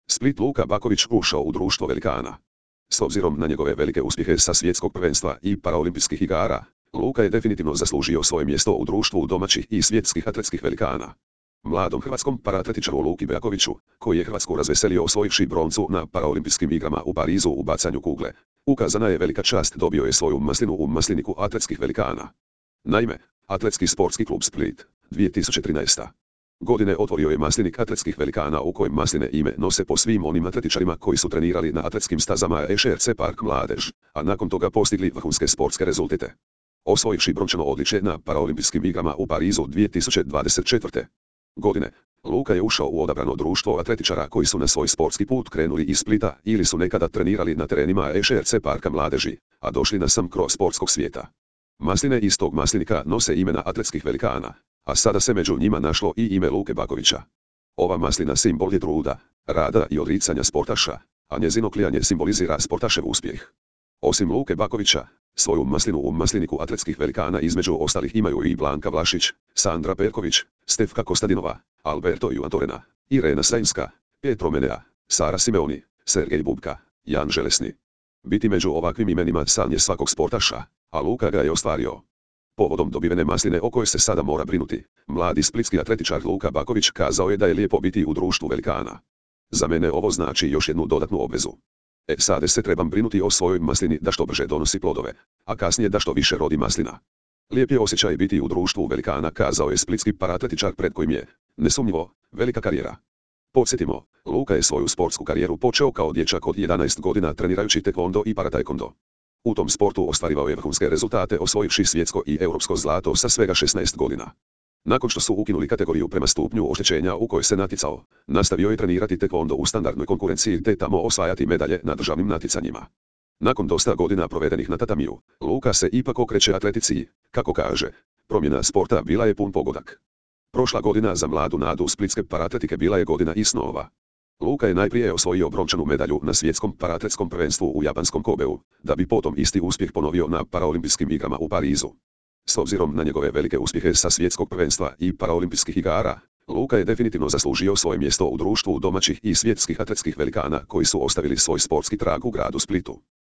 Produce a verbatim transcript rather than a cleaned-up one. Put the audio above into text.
Split Luka Baković ušao u društvo velikana. S obzirom na njegove velike uspjehe sa svjetskog prvenstva i paraolimpijskih igara, Luka je definitivno zaslužio svoje mjesto u društvu domaćih i svjetskih atletskih velikana. Mladom hrvatskom paraatletičaru Luki Bakoviću, koji je Hrvatsku razveselio osvojivši broncu na paraolimpijskim igrama u Parizu u bacanju kugle, ukazana je velika čast, dobio je svoju maslinu u masliniku atletskih velikana. Naime, Atletski sportski klub Split, dvije tisuće trinaeste. godine otvorio je maslinik atletskih velikana u kojem masline ime nose po svim onim atletičarima koji su trenirali na atletskim stazama Š R C Park Mladež, a nakon toga postigli vrhunske sportske rezultate. Osvojivši brončano odličje na paraolimpijskim igrama u Parizu dvije tisuće dvadeset četvrte. godine, Luka je ušao u odabrano društvo atletičara koji su na svoj sportski put krenuli iz Splita ili su nekada trenirali na terenima Š R C Parka Mladeži, a došli na sam krov sportskog svijeta. Masline iz tog maslinika nose imena atletskih velikana, a sada se među njima našlo i ime Luke Bakovića. Ova maslina simbol je truda, rada i odricanja sportaša, a njezino klijanje simbolizira sportašev uspjeh. Osim Luke Bakovića, svoju maslinu u masliniku atletskih velikana između ostalih imaju i Blanka Vlašić, Sandra Perković, Stefka Kostadinova, Alberto Juantorena, Irena Sajnska, Pietro Menea, Sara Simeoni, Sergej Bubka, Jan Želesni. Biti među ovakvim imenima san je svakog sportaša, a Luka ga je ostvario. Povodom dobivene masline o kojoj se sada mora brinuti, mladi splitski atletičar Luka Baković kazao je da je lijepo biti u društvu velikana. Za mene ovo znači još jednu dodatnu obvezu. E sada se trebam brinuti o svojoj maslini da što brže donosi plodove, a kasnije da što više rodi maslina. Lijep je osjećaj biti u društvu velikana, kazao je splitski paraatletičar pred kojim je, nesumnjivo, velika karijera. Podsjetimo, Luka je svoju sportsku karijeru počeo kao dječak od jedanaest godina trenirajući tekvondo i paratajkondo. U tom sportu ostvarivao je vrhunske rezultate, osvojivši svjetsko i europsko zlato sa svega šesnaest godina. Nakon što su ukinuli kategoriju prema stupnju oštećenja u kojoj se natjecao, nastavio je trenirati tekvondo u standardnoj konkurenciji te tamo osvajati medalje na državnim natjecanjima. Nakon dosta godina provedenih na tatamiju, Luka se ipak okreće atletici, kako kaže, promjena sporta bila je pun pogodak. Prošla godina za mladu nadu splitske paraatletike bila je godina i snova. Luka je najprije osvojio brončanu medalju na svjetskom paraatletskom prvenstvu u japanskom Kobeu, da bi potom isti uspjeh ponovio na paraolimpijskim igrama u Parizu. S obzirom na njegove velike uspjehe sa svjetskog prvenstva i paraolimpijskih igara, Luka je definitivno zaslužio svoje mjesto u društvu domaćih i svjetskih atletskih velikana koji su ostavili svoj sportski trag u gradu Splitu.